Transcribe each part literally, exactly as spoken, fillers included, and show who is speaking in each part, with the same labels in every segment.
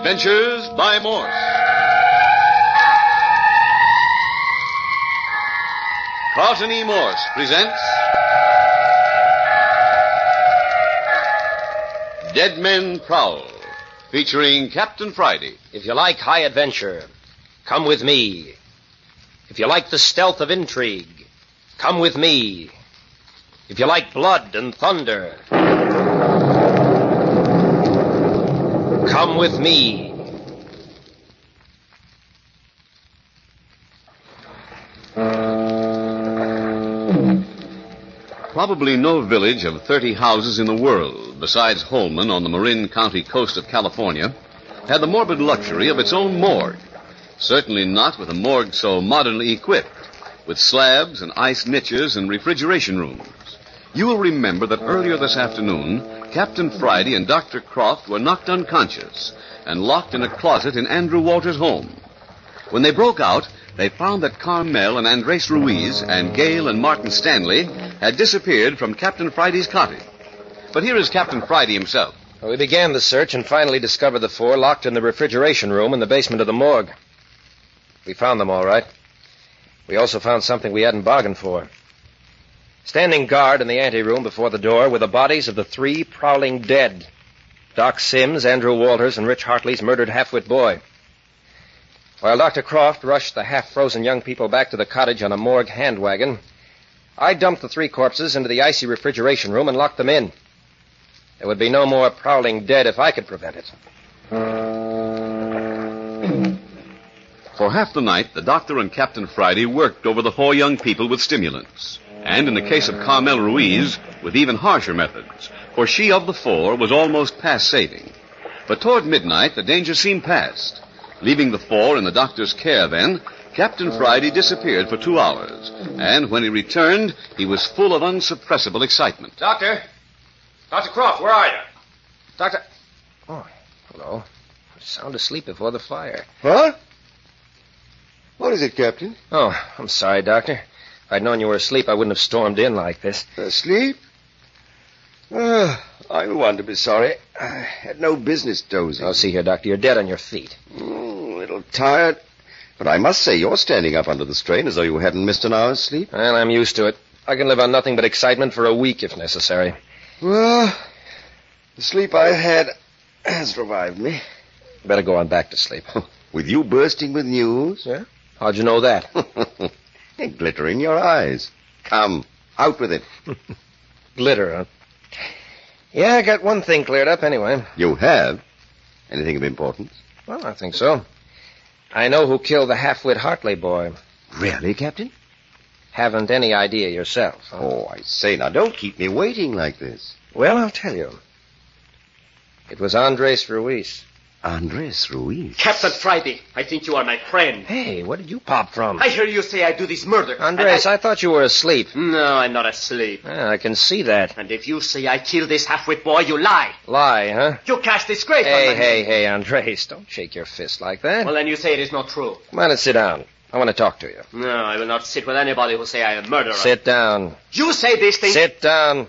Speaker 1: Adventures by Morse. Carlton E. Morse presents Dead Men Prowl, featuring Captain Friday.
Speaker 2: If you like high adventure, come with me. If you like the stealth of intrigue, come with me. If you like blood and thunder, come with me.
Speaker 1: Probably no village of thirty houses in the world, besides Holman on the Marin County coast of California, had the morbid luxury of its own morgue. Certainly not with a morgue so modernly equipped, with slabs and ice niches and refrigeration rooms. You will remember that earlier this afternoon, Captain Friday and Doctor Croft were knocked unconscious and locked in a closet in Andrew Walters' home. When they broke out, they found that Carmel and Andres Ruiz and Gail and Martin Stanley had disappeared from Captain Friday's cottage. But here is Captain Friday himself.
Speaker 2: Well, we began the search and finally discovered the four locked in the refrigeration room in the basement of the morgue. We found them all right. We also found something we hadn't bargained for. Standing guard in the anteroom before the door were the bodies of the three prowling dead. Doc Sims, Andrew Walters, and Rich Hartley's murdered half-wit boy. While Doctor Croft rushed the half-frozen young people back to the cottage on a morgue hand wagon, I dumped the three corpses into the icy refrigeration room and locked them in. There would be no more prowling dead if I could prevent it.
Speaker 1: For half the night, the doctor and Captain Friday worked over the four young people with stimulants. And in the case of Carmel Ruiz, with even harsher methods, for she of the four was almost past saving. But toward midnight, the danger seemed past. Leaving the four in the doctor's care then, Captain Friday disappeared for two hours. And when he returned, he was full of unsuppressible excitement.
Speaker 2: Doctor! Doctor Croft, where are you? Doctor... Oh, hello. Sound asleep before the fire.
Speaker 3: What? What is it, Captain?
Speaker 2: Oh, I'm sorry, Doctor. If I'd known you were asleep, I wouldn't have stormed in like this.
Speaker 3: Asleep? Uh, I'm the one to be sorry. I had no business dozing.
Speaker 2: Oh, see here, Doctor. You're dead on your feet.
Speaker 3: Mm, a little tired. But I must say, you're standing up under the strain as though you hadn't missed an hour's sleep.
Speaker 2: Well, I'm used to it. I can live on nothing but excitement for a week if necessary.
Speaker 3: Well, the sleep I had has revived me.
Speaker 2: Better go on back to sleep.
Speaker 3: With you bursting with news?
Speaker 2: Yeah? How'd you know that?
Speaker 3: A glitter in your eyes. Come, out with it.
Speaker 2: Glitter, huh? Yeah, I got one thing cleared up anyway.
Speaker 3: You have? Anything of importance?
Speaker 2: Well, I think so. I know who killed the half-wit Hartley boy.
Speaker 3: Really, Captain?
Speaker 2: Haven't any idea yourself. Huh?
Speaker 3: Oh, I say, now don't keep me waiting like this.
Speaker 2: Well, I'll tell you. It was Andres Ruiz.
Speaker 3: Andres Ruiz?
Speaker 4: Captain Friday, I think you are my friend.
Speaker 2: Hey, where did you pop from?
Speaker 4: I hear you say I do this murder.
Speaker 2: Andres, I... I thought you were asleep.
Speaker 4: No, I'm not asleep.
Speaker 2: Yeah, I can see that.
Speaker 4: And if you say I killed this half-wit boy, you lie.
Speaker 2: Lie, huh?
Speaker 4: You cast disgrace
Speaker 2: hey,
Speaker 4: on my
Speaker 2: Hey,
Speaker 4: name.
Speaker 2: hey, hey, Andres, don't shake your fist like that.
Speaker 4: Well, then you say it is not true.
Speaker 2: Come on and sit down. I want to talk to you.
Speaker 4: No, I will not sit with anybody who say I am a murderer.
Speaker 2: Sit down.
Speaker 4: You say this thing...
Speaker 2: Sit down.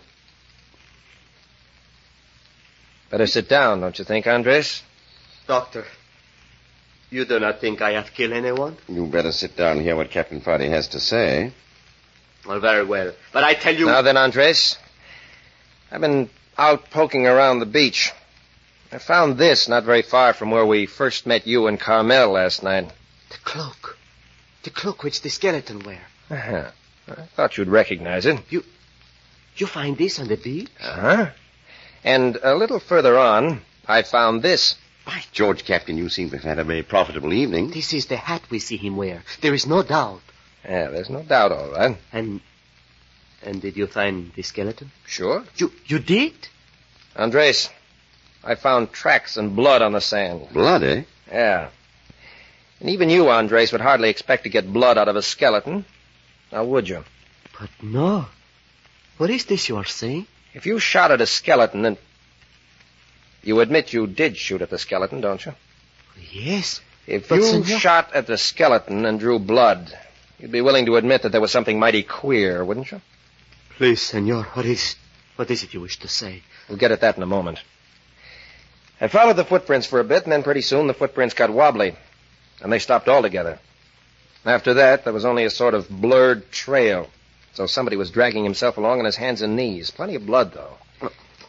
Speaker 2: Better sit down, don't you think, Andres?
Speaker 4: Doctor, you do not think I have killed anyone?
Speaker 3: You better sit down and hear what Captain Friday has to say.
Speaker 4: Well, very well. But I tell you...
Speaker 2: Now then, Andres, I've been out poking around the beach. I found this not very far from where we first met you and Carmel last night.
Speaker 4: The cloak. The cloak which the skeleton wear.
Speaker 2: Uh-huh. I thought you'd recognize it.
Speaker 4: You... You find this on the beach?
Speaker 2: Uh-huh. And a little further on, I found this.
Speaker 3: By George, Captain, you seem to have had a very profitable evening.
Speaker 4: This is the hat we see him wear. There is no doubt.
Speaker 2: Yeah, there's no doubt, all right.
Speaker 4: And... And did you find the skeleton?
Speaker 2: Sure.
Speaker 4: You... You did?
Speaker 2: Andres, I found tracks and blood on the sand.
Speaker 3: Blood, eh?
Speaker 2: Yeah. And even you, Andres, would hardly expect to get blood out of a skeleton. Now, would you?
Speaker 4: But no. What is this you are saying?
Speaker 2: If you shot at a skeleton and... You admit you did shoot at the skeleton, don't you?
Speaker 4: Yes.
Speaker 2: If
Speaker 4: but
Speaker 2: you
Speaker 4: senor...
Speaker 2: shot at the skeleton and drew blood, you'd be willing to admit that there was something mighty queer, wouldn't you?
Speaker 4: Please, senor, what is... What is it you wish to say?
Speaker 2: We'll get at that in a moment. I followed the footprints for a bit, and then pretty soon the footprints got wobbly, and they stopped altogether. After that, there was only a sort of blurred trail, so somebody was dragging himself along on his hands and knees. Plenty of blood, though.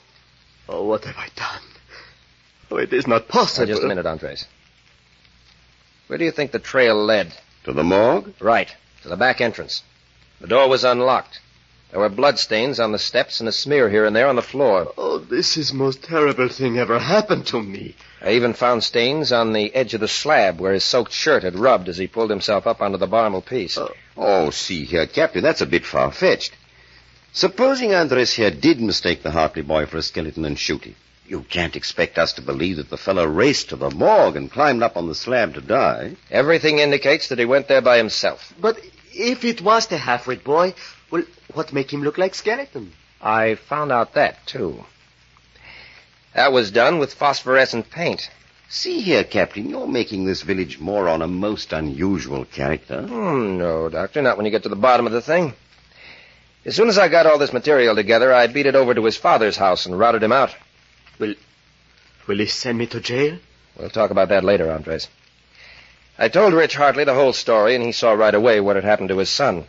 Speaker 4: Oh, what have I done? Oh, it is not possible.
Speaker 2: Now, just a minute, Andres. Where do you think the trail led?
Speaker 3: To the morgue?
Speaker 2: Right, to the back entrance. The door was unlocked. There were bloodstains on the steps and a smear here and there on the floor.
Speaker 4: Oh, this is the most terrible thing ever happened to me.
Speaker 2: I even found stains on the edge of the slab where his soaked shirt had rubbed as he pulled himself up onto the bottom piece.
Speaker 3: Oh, oh see here, Captain, that's a bit far-fetched. Supposing Andres here did mistake the Hartley boy for a skeleton and shoot him. You can't expect us to believe that the fellow raced to the morgue and climbed up on the slab to die.
Speaker 2: Everything indicates that he went there by himself.
Speaker 4: But if it was the half-wit boy, well, what make him look like skeleton?
Speaker 2: I found out that, too. That was done with phosphorescent paint.
Speaker 3: See here, Captain, you're making this village more on a most unusual character.
Speaker 2: Oh, no, Doctor, not when you get to the bottom of the thing. As soon as I got all this material together, I beat it over to his father's house and routed him out.
Speaker 4: Will, will he send me to jail?
Speaker 2: We'll talk about that later, Andres. I told Rich Hartley the whole story, and he saw right away what had happened to his son.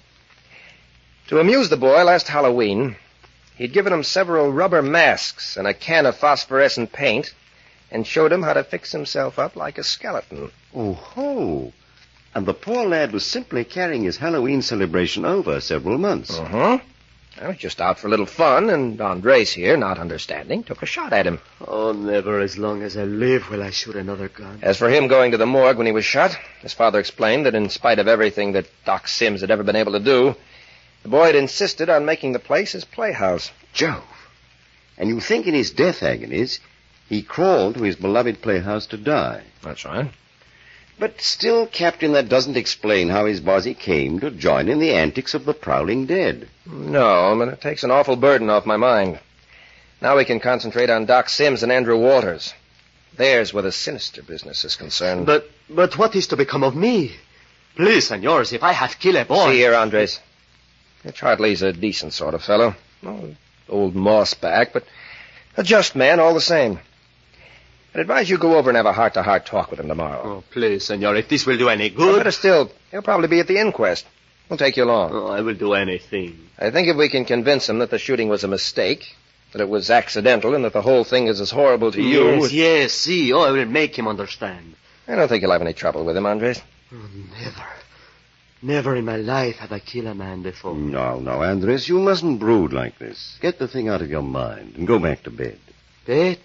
Speaker 2: To amuse the boy last Halloween, he'd given him several rubber masks and a can of phosphorescent paint and showed him how to fix himself up like a skeleton.
Speaker 3: Oh-ho. And the poor lad was simply carrying his Halloween celebration over several months.
Speaker 2: Uh-huh. I was just out for a little fun, and Andres here, not understanding, took a shot at him.
Speaker 4: Oh, never as long as I live will I shoot another gun.
Speaker 2: As for him going to the morgue when he was shot, his father explained that in spite of everything that Doc Sims had ever been able to do, the boy had insisted on making the place his playhouse.
Speaker 3: Jove. And you think in his death agonies, he crawled to his beloved playhouse to die.
Speaker 2: That's right.
Speaker 3: But still, Captain, that doesn't explain how his body came to join in the antics of the prowling dead.
Speaker 2: No, but it takes an awful burden off my mind. Now we can concentrate on Doc Sims and Andrew Walters. There's where the sinister business is concerned.
Speaker 4: But but what is to become of me? Please, senors, if I have killed a boy...
Speaker 2: See here, Andres. Rich Hartley's a decent sort of fellow. Oh, old mossback, but a just man all the same. I'd advise you go over and have a heart-to-heart talk with him tomorrow.
Speaker 4: Oh, please, senor, if this will do any
Speaker 2: Well,
Speaker 4: good...
Speaker 2: better still, he'll probably be at the inquest. We'll take you along.
Speaker 4: Oh, I will do anything.
Speaker 2: I think if we can convince him that the shooting was a mistake, that it was accidental, and that the whole thing is as horrible to you...
Speaker 4: Yes, yes, see. Oh, I will make him understand.
Speaker 2: I don't think you'll have any trouble with him, Andres.
Speaker 4: Oh, never. Never in my life have I killed a man before.
Speaker 3: No, no, Andres, you mustn't brood like this. Get the thing out of your mind and go back to bed.
Speaker 4: Bed?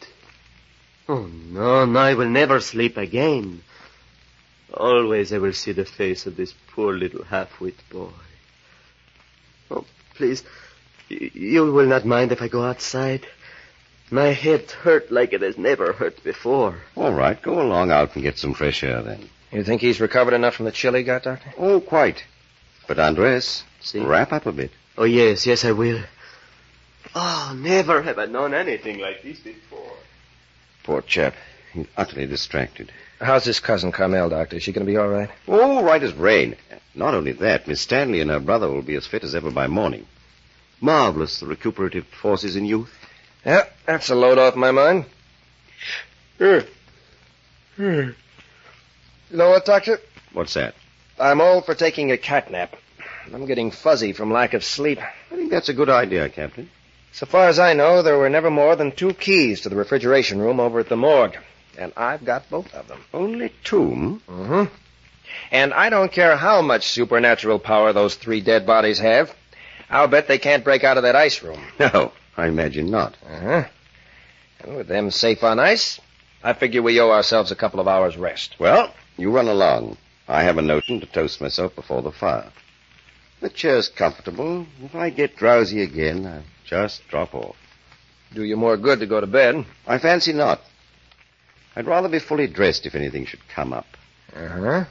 Speaker 4: Oh, no, no, I will never sleep again. Always I will see the face of this poor little half-wit boy. Oh, please, y- you will not mind if I go outside? My head hurt like it has never hurt before.
Speaker 3: All right, go along out and get some fresh air then.
Speaker 2: You think he's recovered enough from the chill he got, Doctor?
Speaker 3: Oh, quite. But, Andres,
Speaker 4: See?
Speaker 3: wrap up a bit.
Speaker 4: Oh, yes, yes, I will. Oh, never have I known anything like this before.
Speaker 3: Poor chap. He's utterly distracted.
Speaker 2: How's his cousin Carmel, Doctor? Is she going to be all right?
Speaker 3: Oh, right as rain. Not only that, Miss Stanley and her brother will be as fit as ever by morning. Marvelous, the recuperative forces in youth.
Speaker 2: Yeah, that's a load off my mind. Uh, uh. You know what, Doctor?
Speaker 3: What's that?
Speaker 2: I'm all for taking a cat nap. I'm getting fuzzy from lack of sleep.
Speaker 3: I think that's a good idea, Captain.
Speaker 2: So far as I know, there were never more than two keys to the refrigeration room over at the morgue. And I've got both of them.
Speaker 3: Only two?
Speaker 2: Mm-hmm. And I don't care how much supernatural power those three dead bodies have. I'll bet they can't break out of that ice room.
Speaker 3: No, I imagine not.
Speaker 2: Uh-huh. And with them safe on ice, I figure we owe ourselves a couple of hours' rest.
Speaker 3: Well, you run along. I have a notion to toast myself before the fire. The chair's comfortable. If I get drowsy again, I'll just drop off.
Speaker 2: Do you more good to go to bed.
Speaker 3: I fancy not. I'd rather be fully dressed if anything should come up.
Speaker 2: Uh-huh.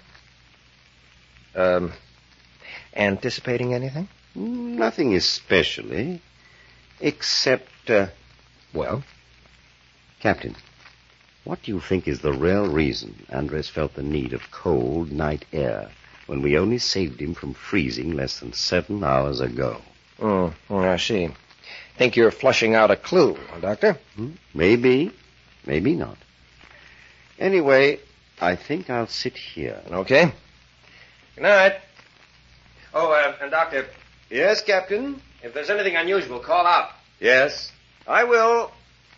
Speaker 2: Um, anticipating anything?
Speaker 3: Nothing especially, except, uh...
Speaker 2: Well?
Speaker 3: Captain, what do you think is the real reason Andres felt the need of cold night air when we only saved him from freezing less than seven hours ago?
Speaker 2: Oh, oh I see. Think you're flushing out a clue, huh, Doctor?
Speaker 3: Hmm? Maybe, maybe not. Anyway, I think I'll sit here.
Speaker 2: Okay. Good night. Oh, uh, and Doctor,
Speaker 3: Yes, Captain?
Speaker 2: if there's anything unusual, call out.
Speaker 3: Yes, I will.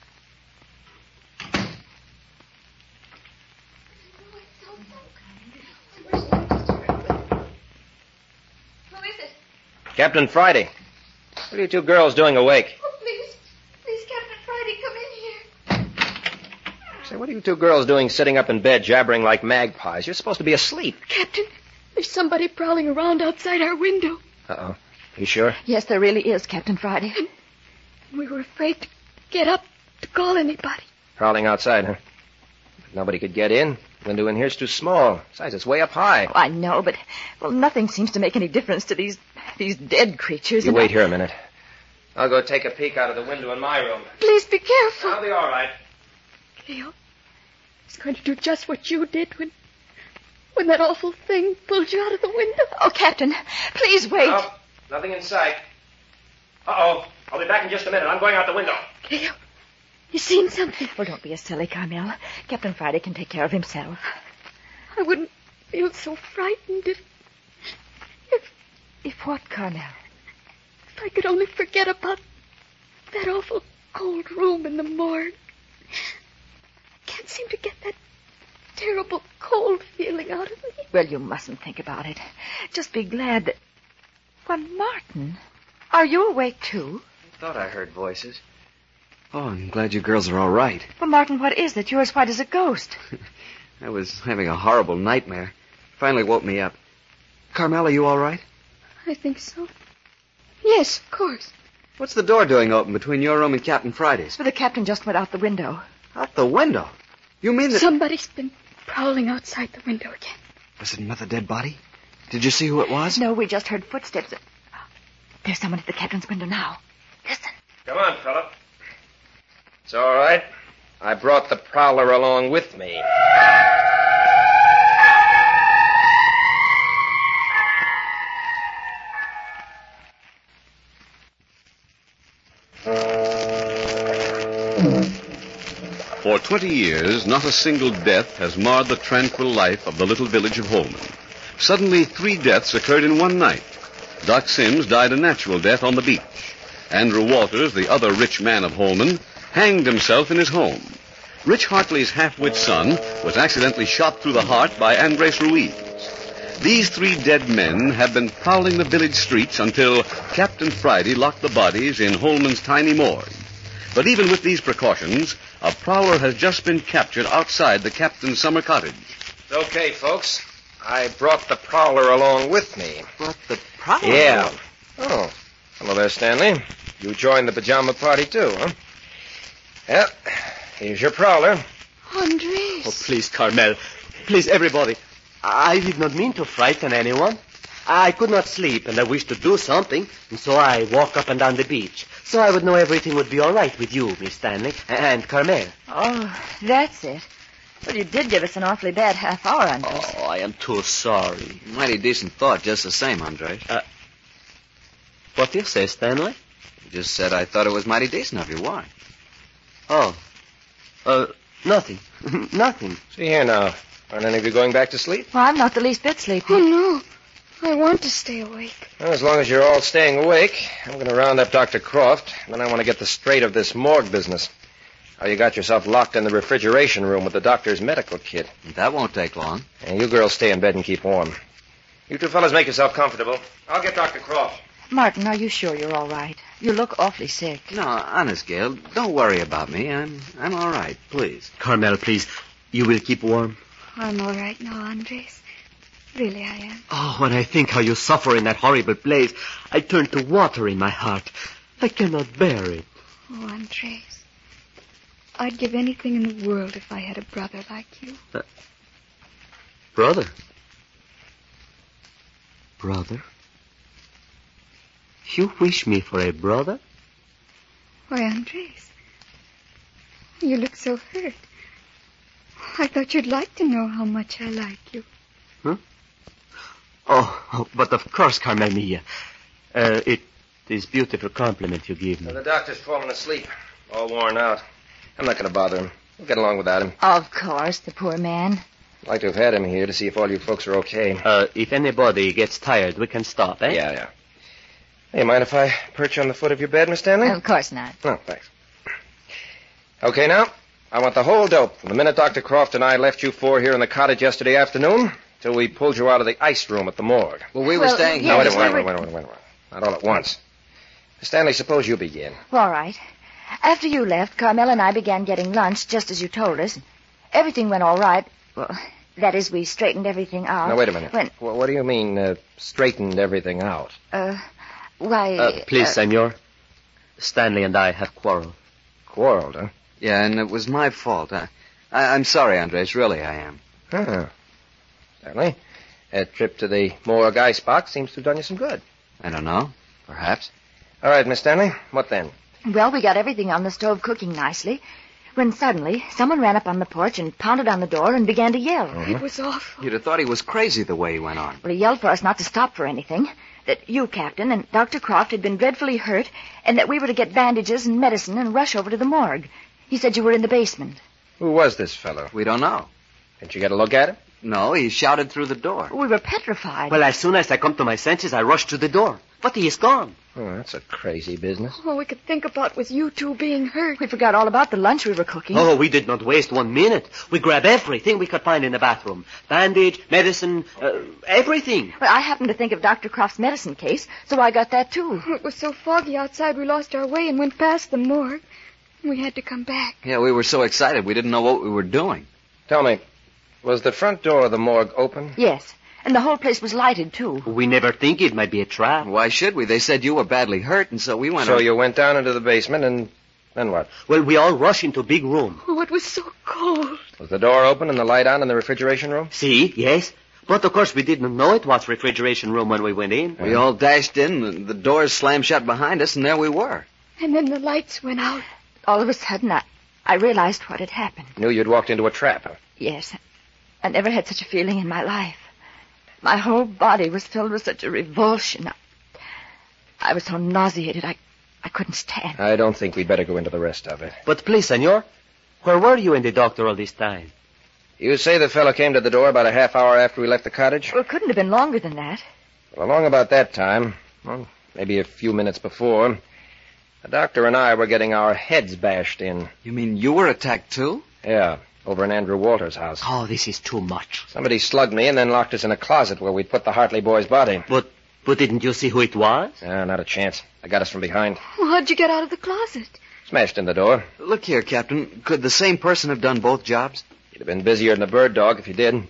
Speaker 5: Who is it?
Speaker 2: Captain Friday. What are you two girls doing awake?
Speaker 5: Oh, please. Please, Captain Friday, come in here.
Speaker 2: Say, what are you two girls doing sitting up in bed jabbering like magpies? You're supposed to be asleep.
Speaker 5: Captain, there's somebody prowling around outside our window.
Speaker 2: Uh-oh. You sure?
Speaker 5: Yes, there really is, Captain Friday. And we were afraid to get up to call anybody.
Speaker 2: Prowling outside, huh? Nobody could get in. The window in here's too small. Besides, it's way up high.
Speaker 5: Oh, I know, but, well, nothing seems to make any difference to these these dead creatures.
Speaker 2: You
Speaker 5: and
Speaker 2: wait
Speaker 5: I...
Speaker 2: here a minute. I'll go take a peek out of the window in my room.
Speaker 5: Please be careful.
Speaker 2: I'll be all right.
Speaker 5: Leo, he's going to do just what you did when when that awful thing pulled you out of the window. Oh, Captain, please wait.
Speaker 2: Oh, nothing in sight. Uh-oh. I'll be back in just a minute. I'm going out the window.
Speaker 5: Leo, you seen something? Well, don't be a silly, Carmel. Captain Friday can take care of himself. I wouldn't feel so frightened if... If... If what, Carmel? If I could only forget about that awful cold room in the morgue. Can't seem to get that terrible cold feeling out of me. Well, you mustn't think about it. Just be glad that... Well, Martin, are you awake, too?
Speaker 6: I thought I heard voices. Oh, I'm glad you girls are all right.
Speaker 5: Well, Martin, what is it? You're as white as a ghost.
Speaker 6: I was having a horrible nightmare. Finally woke me up. Carmel, are you all right?
Speaker 5: I think so. Yes, of course.
Speaker 6: What's the door doing open between your room and Captain Friday's?
Speaker 5: But the captain just went out the window.
Speaker 6: Out the window? You mean that...
Speaker 5: Somebody's been prowling outside the window again.
Speaker 6: Was it another dead body? Did you see who it was?
Speaker 5: No, we just heard footsteps. There's someone at the captain's window now. Listen.
Speaker 2: Come on, Philip. It's all right. I brought the prowler along with me.
Speaker 1: For twenty years, not a single death has marred the tranquil life of the little village of Holman. Suddenly, three deaths occurred in one night. Doc Sims died a natural death on the beach. Andrew Walters, the other rich man of Holman, hanged himself in his home. Rich Hartley's half-wit son was accidentally shot through the heart by Andres Ruiz. These three dead men have been prowling the village streets until Captain Friday locked the bodies in Holman's tiny morgue. But even with these precautions, a prowler has just been captured outside the captain's summer cottage.
Speaker 2: It's okay, folks. I brought the prowler along with me.
Speaker 6: Brought the prowler?
Speaker 2: Yeah. Oh. Hello there, Stanley. You joined the pajama party, too, huh? Well, here's your prowler.
Speaker 5: Andres.
Speaker 4: Oh, please, Carmel. Please, everybody. I did not mean to frighten anyone. I could not sleep, and I wished to do something, and so I walked up and down the beach. So I would know everything would be all right with you, Miss Stanley, and Carmel.
Speaker 5: Oh, that's it. Well, you did give us an awfully bad half hour, Andres.
Speaker 4: Oh, I am too sorry.
Speaker 6: Mighty decent thought, just the same, Andres.
Speaker 4: Uh, what do you say, Stanley?
Speaker 6: You just said I thought it was mighty decent of you. Why?
Speaker 4: Oh, uh, nothing. Nothing.
Speaker 2: See here now. Aren't any of you going back to sleep?
Speaker 5: Well, I'm not the least bit sleepy.
Speaker 7: Oh, no. I want to stay awake.
Speaker 2: Well, as long as you're all staying awake, I'm going to round up Doctor Croft, and then I want to get the straight of this morgue business. How you got yourself locked in the refrigeration room with the doctor's medical kit.
Speaker 6: That won't take long.
Speaker 2: And you girls stay in bed and keep warm. You two fellas make yourself comfortable. I'll get Doctor Croft.
Speaker 5: Martin, are you sure you're all right? You look awfully sick.
Speaker 6: No, honest, Gail, don't worry about me. I'm I'm all right, please.
Speaker 4: Carmel, please. You will keep warm.
Speaker 7: I'm all right now, Andres. Really, I am.
Speaker 4: Oh, when I think how you suffer in that horrible place, I turn to water in my heart. I cannot bear it.
Speaker 7: Oh, Andres. I'd give anything in the world if I had a brother like you.
Speaker 4: Uh, brother? Brother? You wish me for a brother?
Speaker 7: Why, Andres. You look so hurt. I thought you'd like to know how much I like you.
Speaker 4: Huh? Oh, oh but of course, Carmel Mia. Uh, it is beautiful compliment you give me.
Speaker 2: Well, the doctor's fallen asleep, all worn out. I'm not going to bother him. We'll get along without him.
Speaker 5: Of course, the poor man.
Speaker 2: I'd like to have had him here to see if all you folks are okay.
Speaker 4: Uh, if anybody gets tired, we can stop, eh?
Speaker 2: Yeah, yeah. Hey, mind if I perch on the foot of your bed, Miss Stanley?
Speaker 5: Of course not.
Speaker 2: Oh, thanks. Okay, now, I want the whole dope from the minute Doctor Croft and I left you four here in the cottage yesterday afternoon till we pulled you out of the ice room at the morgue.
Speaker 6: Well, we were
Speaker 5: Well,
Speaker 6: staying
Speaker 5: yeah,
Speaker 2: no,
Speaker 6: here.
Speaker 2: wait,
Speaker 5: yes,
Speaker 2: wait,
Speaker 5: we
Speaker 2: wait,
Speaker 5: were-
Speaker 2: wait, wait, wait, wait. Not all at once. Miss Stanley, suppose you begin.
Speaker 5: All right. After you left, Carmel and I began getting lunch, just as you told us. Everything went all right. Well, that is, we straightened everything out.
Speaker 2: Now, wait a minute.
Speaker 5: When,
Speaker 2: Wh- What do you mean, uh, straightened everything out?
Speaker 5: uh, why...
Speaker 4: Uh, please,
Speaker 5: uh,
Speaker 4: senor. Stanley and I have quarreled.
Speaker 2: Quarreled, huh?
Speaker 6: Yeah, and it was my fault. I, I, I'm sorry, Andres. Really, I am.
Speaker 2: Huh. Stanley, that trip to the morgue ice box seems to have done you some good.
Speaker 6: I don't know. Perhaps.
Speaker 2: All right, Miss Stanley, what then?
Speaker 5: Well, we got everything on the stove cooking nicely, when suddenly someone ran up on the porch and pounded on the door and began to yell.
Speaker 2: Mm-hmm.
Speaker 7: It was awful.
Speaker 6: You'd have thought he was crazy the way he went on.
Speaker 5: Well, he yelled for us not to stop for anything, that you, Captain, and Doctor Croft had been dreadfully hurt, and that we were to get bandages and medicine and rush over to the morgue. He said you were in the basement.
Speaker 2: Who was this fellow?
Speaker 6: We don't know.
Speaker 2: Didn't you get a look at him?
Speaker 6: No, he shouted through the door.
Speaker 5: We were petrified.
Speaker 4: Well, as soon as I come to my senses, I rush to the door. But he is gone.
Speaker 2: Oh, that's a crazy business.
Speaker 7: All we could think about was you two being hurt.
Speaker 5: We forgot all about the lunch we were cooking.
Speaker 4: Oh, we did not waste one minute. We grabbed everything we could find in the bathroom. Bandage, medicine, uh, everything.
Speaker 5: Well, I happened to think of Doctor Croft's medicine case, so I got that, too.
Speaker 7: It was so foggy outside we lost our way and went past the morgue. We had to come back.
Speaker 6: Yeah, we were so excited we didn't know what we were doing.
Speaker 2: Tell me, was the front door of the morgue open?
Speaker 5: Yes, and the whole place was lighted, too.
Speaker 4: We never think it might be a trap.
Speaker 6: Why should we? They said you were badly hurt, and so we went
Speaker 2: So
Speaker 6: on.
Speaker 2: you went down into the basement and then what?
Speaker 4: Well, we all rush into a big room.
Speaker 7: Oh, it was so cold.
Speaker 2: Was the door open and the light on in the refrigeration room?
Speaker 4: See, yes. But, of course, we didn't know it was refrigeration room when we went in.
Speaker 6: We all dashed in, and the doors slammed shut behind us, and there we were.
Speaker 7: And then the lights went out.
Speaker 5: All of a sudden, I, I realized what had happened.
Speaker 2: Knew you'd walked into a trap, huh?
Speaker 5: Yes, I never had such a feeling in my life. My whole body was filled with such a revulsion. I, I was so nauseated, I, I couldn't stand.
Speaker 2: I don't think we'd better go into the rest of it.
Speaker 4: But please, senor, where were you and the doctor all this time?
Speaker 2: You say the fellow came to the door about a half hour after we left the cottage?
Speaker 5: Well, it couldn't have been longer than that.
Speaker 2: Well, along about that time, well, maybe a few minutes before, the doctor and I were getting our heads bashed in.
Speaker 6: You mean you were attacked, too?
Speaker 2: Yeah, over in Andrew Walters' house.
Speaker 4: Oh, this is too much.
Speaker 2: Somebody slugged me and then locked us in a closet where we'd put the Hartley boy's body.
Speaker 4: But, but didn't you see who it was?
Speaker 2: Ah, not a chance. I got us from behind.
Speaker 7: Well, how'd you get out of the closet?
Speaker 2: Smashed in the door.
Speaker 6: Look here, Captain. Could the same person have done both jobs?
Speaker 2: You'd have been busier than a bird dog if you did.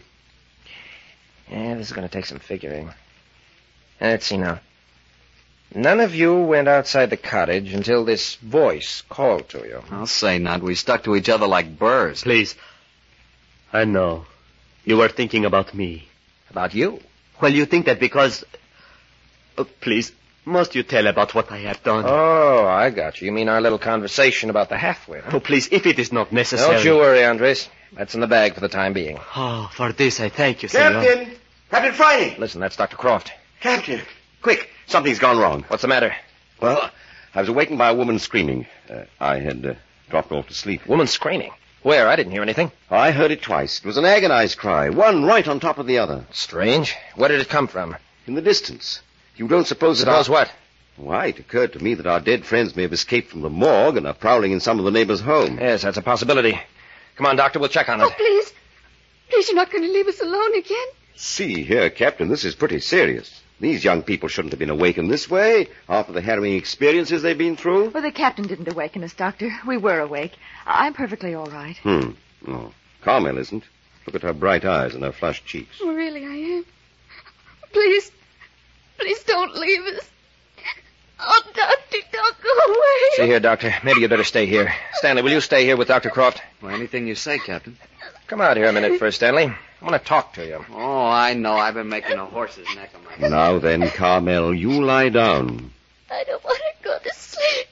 Speaker 2: Yeah, this is going to take some figuring. Let's see now. None of you went outside the cottage until this voice called to you.
Speaker 6: I'll say not. We stuck to each other like burrs.
Speaker 4: Please. I know. You were thinking about me.
Speaker 2: About you?
Speaker 4: Well, you think that because... Oh, please, must you tell about what I have done?
Speaker 2: Oh, I got you. You mean our little conversation about the halfwit, huh?
Speaker 4: Oh, please, if it is not necessary...
Speaker 2: Don't you worry, Andres. That's in the bag for the time being.
Speaker 4: Oh, for this I thank you, senor.
Speaker 8: Captain! Captain Friday!
Speaker 2: Listen, that's Doctor Croft.
Speaker 8: Captain! Quick! Something's gone wrong.
Speaker 2: What's the matter?
Speaker 3: Well, I was awakened by a woman screaming. Uh, I had uh, dropped off to sleep.
Speaker 2: Woman screaming. Where? I didn't hear anything.
Speaker 3: I heard it twice. It was an agonized cry, one right on top of the other.
Speaker 2: Strange. Where did it come from?
Speaker 3: In the distance. You don't suppose that
Speaker 2: Suppose
Speaker 3: our...
Speaker 2: what?
Speaker 3: Why, it occurred to me that our dead friends may have escaped from the morgue and are prowling in some of the neighbors' homes.
Speaker 2: Yes, that's a possibility. Come on, Doctor, we'll check on it.
Speaker 7: Oh, please. Please, you're not going to leave us alone again?
Speaker 3: See here, Captain, this is pretty serious. These young people shouldn't have been awakened this way after the harrowing experiences they've been through.
Speaker 5: Well, the captain didn't awaken us, Doctor. We were awake. I'm perfectly all right.
Speaker 3: Hmm. Oh, Carmel isn't. Look at her bright eyes and her flushed cheeks.
Speaker 7: Oh, really, I am. Please, please don't leave us. Oh, Doctor, don't go away.
Speaker 2: See here, Doctor. Maybe you'd better stay here. Stanley, will you stay here with Doctor Croft?
Speaker 6: Well, anything you say, Captain.
Speaker 2: Come out here a minute first, Stanley. I want to talk to you.
Speaker 6: Oh, I know. I've been making a horse's neck of my...
Speaker 3: Now then, Carmel, you lie down.
Speaker 7: I don't want to go to sleep.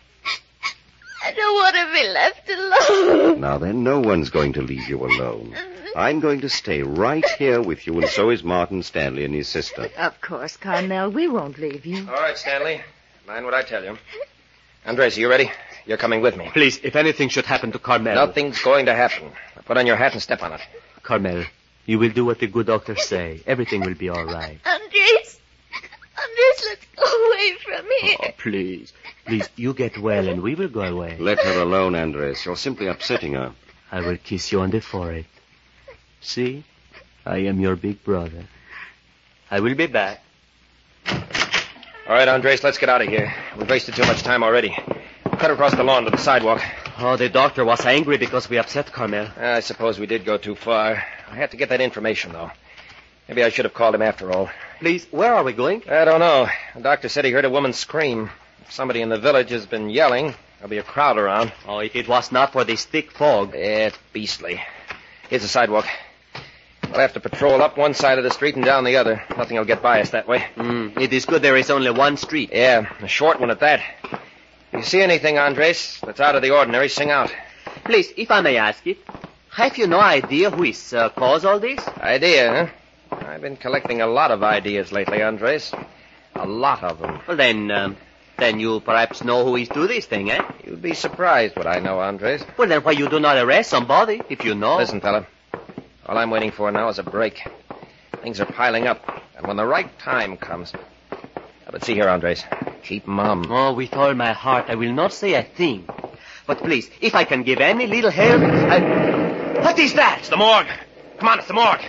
Speaker 7: I don't want to be left alone.
Speaker 3: Now then, no one's going to leave you alone. I'm going to stay right here with you, and so is Martin Stanley and his sister.
Speaker 5: Of course, Carmel. We won't leave you.
Speaker 2: All right, Stanley. Mind what I tell you. Andres, are you ready? You're coming with me.
Speaker 4: Please, if anything should happen to Carmel.
Speaker 2: Nothing's going to happen. Put on your hat and step on it.
Speaker 4: Carmel, you will do what the good doctors say. Everything will be all right.
Speaker 5: Andres! Andres, let's go away from here.
Speaker 4: Oh, please. Please, you get well and we will go away.
Speaker 3: Let her alone, Andres. You're simply upsetting her.
Speaker 4: I will kiss you on the forehead. See? I am your big brother. I will be back.
Speaker 2: All right, Andres, let's get out of here. We've wasted too much time already. Cut across the lawn to the sidewalk.
Speaker 4: Oh, the doctor was angry because we upset Carmel.
Speaker 2: I suppose we did go too far. I had to get that information, though. Maybe I should have called him after all.
Speaker 4: Please, where are we going?
Speaker 2: I don't know. The doctor said he heard a woman scream. If somebody in the village has been yelling, there'll be a crowd around.
Speaker 4: Oh, if it was not for this thick fog.
Speaker 2: Yeah, it's beastly. Here's the sidewalk. We'll have to patrol up one side of the street and down the other. Nothing will get by us that way.
Speaker 4: Mm, it is good there is only one street.
Speaker 2: Yeah, a short one at that. If you see anything, Andres, that's out of the ordinary, sing out.
Speaker 4: Please, if I may ask it, have you no idea who is uh, caused all this?
Speaker 2: Idea, huh? I've been collecting a lot of ideas lately, Andres. A lot of them.
Speaker 4: Well, then, um, then you perhaps know who is do this thing, eh?
Speaker 2: You'd be surprised what I know, Andres.
Speaker 4: Well, then why you do not arrest somebody, if you know?
Speaker 2: Listen, fella. All I'm waiting for now is a break. Things are piling up, and when the right time comes... But see here, Andres. Keep mum.
Speaker 4: Oh, with all my heart, I will not say a thing. But please, if I can give any little help, I... What is that?
Speaker 2: It's the morgue. Come on, it's the morgue.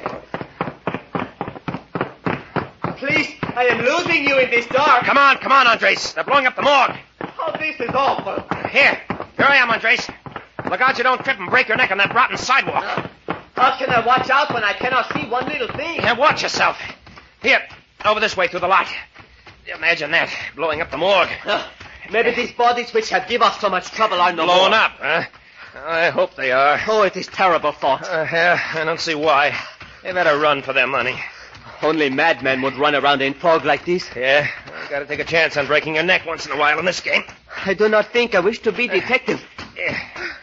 Speaker 4: Please, I am losing you in this dark.
Speaker 2: Come on, come on, Andres. They're blowing up the morgue.
Speaker 4: Oh, this is awful.
Speaker 2: Here. Here I am, Andres. Look out you don't trip and break your neck on that rotten sidewalk.
Speaker 4: Uh, how can I watch out when I cannot see one little thing?
Speaker 2: Here, watch yourself. Here, over this way through the lot. Imagine that, blowing up the morgue.
Speaker 4: Uh, maybe these bodies which have given us so much trouble are no
Speaker 2: Blown
Speaker 4: more.
Speaker 2: up, huh? I hope they are.
Speaker 4: Oh, it is terrible thought.
Speaker 2: Uh, yeah, I don't see why. They've had to run for their money.
Speaker 4: Only madmen would run around in fog like this.
Speaker 2: Yeah, you gotta take a chance on breaking your neck once in a while in this game.
Speaker 4: I do not think I wish to be detective.
Speaker 2: Yeah.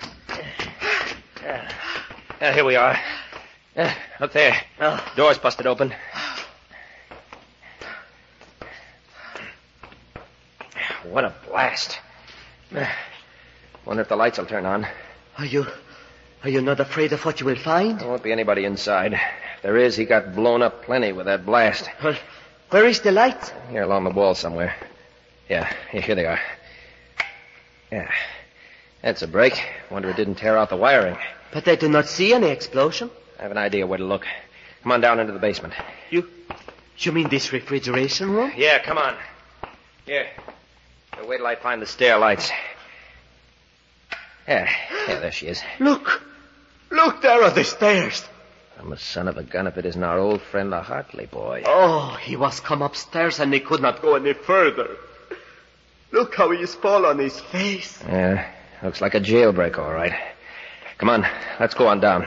Speaker 2: Yeah, here we are. Yeah, look there.
Speaker 4: Oh.
Speaker 2: Door's busted open. What a blast. Wonder if the lights will turn on.
Speaker 4: Are you... Are you not afraid of what you will find?
Speaker 2: There won't be anybody inside. If there is, he got blown up plenty with that blast.
Speaker 4: Well, where is the light?
Speaker 2: Here along the wall somewhere. Yeah, here they are. Yeah. That's a break. Wonder it didn't tear out the wiring.
Speaker 4: But I do not see any explosion.
Speaker 2: I have an idea where to look. Come on down into the basement.
Speaker 4: You... You mean this refrigeration room?
Speaker 2: Yeah, come on. Here. Now wait till I find the stair lights. Yeah, yeah, there she is.
Speaker 4: Look! Look, there are the stairs.
Speaker 2: I'm a son of a gun if it isn't our old friend, the Hartley boy.
Speaker 4: Oh, he was come upstairs and he could not go any further. Look how he is fall on his face.
Speaker 2: Yeah, looks like a jailbreak, all right. Come on, let's go on down.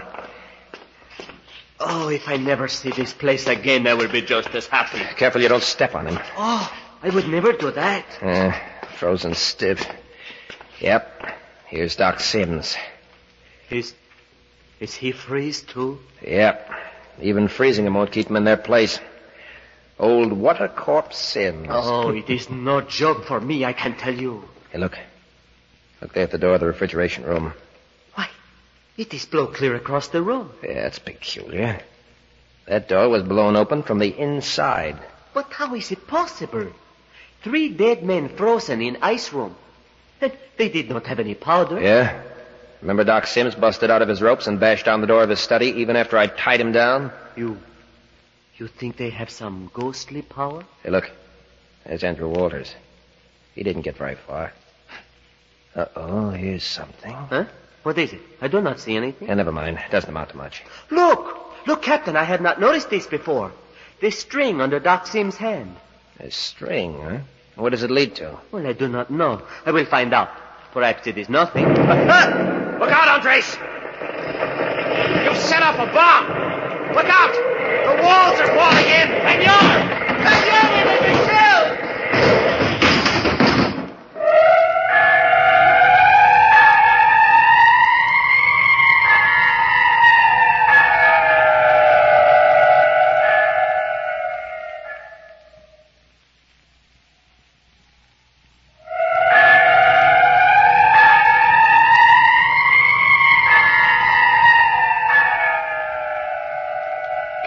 Speaker 4: Oh, if I never see this place again, I will be just as happy.
Speaker 2: Careful you don't step on him.
Speaker 4: Oh, I would never do that.
Speaker 2: Yeah, frozen stiff. Yep, here's Doc Sims.
Speaker 4: Is... Is he freeze, too?
Speaker 2: Yep. Even freezing them won't keep them in their place. Old Watercorp Sims.
Speaker 4: Oh, it is no joke for me, I can tell you.
Speaker 2: Hey, look. Look there at the door of the refrigeration room.
Speaker 4: Why, it is blown clear across the room.
Speaker 2: Yeah, that's peculiar. That door was blown open from the inside.
Speaker 4: But how is it possible? Three dead men frozen in ice room. And they did not have any powder.
Speaker 2: Yeah? Remember Doc Sims busted out of his ropes and bashed down the door of his study even after I tied him down?
Speaker 4: You... You think they have some ghostly power?
Speaker 2: Hey, look. There's Andrew Walters. He didn't get very far. Uh-oh, here's something.
Speaker 4: Huh? What is it? I do not see anything.
Speaker 2: Yeah, never mind. It doesn't amount to much.
Speaker 4: Look! Look, Captain, I had not noticed this before. This string under Doc Sims' hand.
Speaker 2: A string, huh? What does it lead to?
Speaker 4: Well, I do not know. I will find out. Perhaps it is nothing. Ah!
Speaker 2: Look out, Andres! You've set off a bomb! Look out! The walls are falling in! And you're... And you're going to be killed!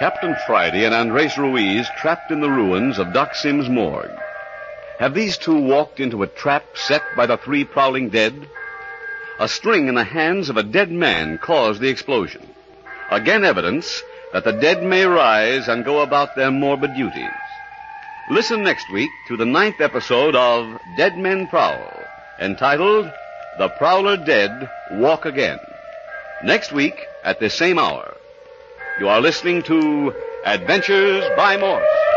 Speaker 1: Captain Friday and Andres Ruiz trapped in the ruins of Doc Sim's morgue. Have these two walked into a trap set by the three prowling dead? A string in the hands of a dead man caused the explosion. Again evidence that the dead may rise and go about their morbid duties. Listen next week to the ninth episode of Dead Men Prowl, entitled The Prowler Dead Walk Again. Next week at this same hour. You are listening to Adventures by Morse.